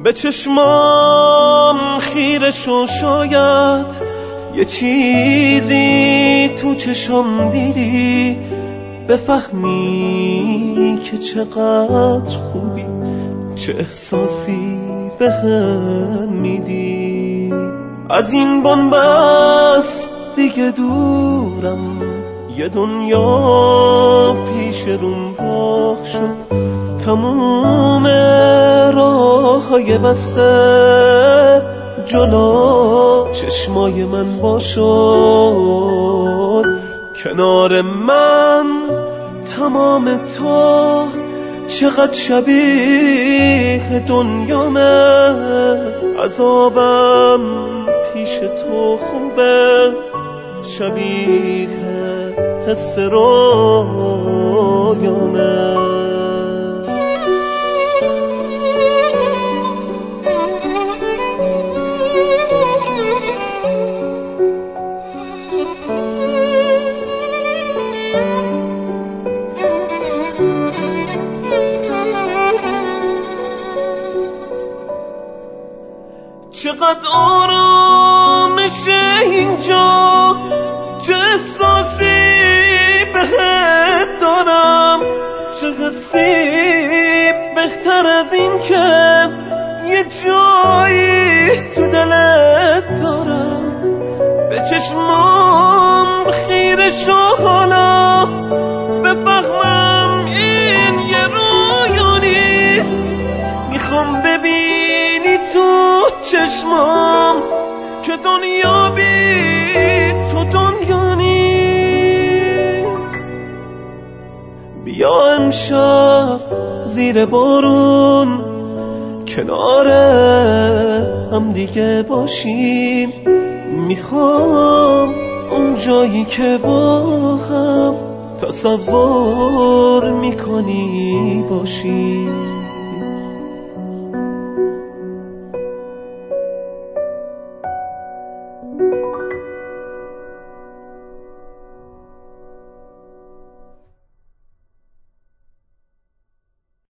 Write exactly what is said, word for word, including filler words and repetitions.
به چشمام خیره شو، شاید یه چیزی تو چشم دیدی بفهمی که چقدر خوبی، چه احساسی به هم میدی. از این بنبست دیگه دورم، یه دنیا پیش روم راه شد، تموم راه‌های بسته جلو چشمای من باشد. کنار من تمام تو چقدر شبیه دنیامه، عذابم پیش تو خوبه، شبیه حس رویامه. چقدر آرامشه اینجا، چه احساسی بهت دارم، چه حسی بهتر از این که یه جایی تو دلت دارم. به چشمام خیره شو حالا بفهمم این یه رویا نیست، میخوام ببینی تو چشمام که دنیا بی تو دنیا نیست. بیا امشب زیر بارون کنار هم دیگه باشیم، میخوام اون جایی که با هم تصور میکنی باشیم.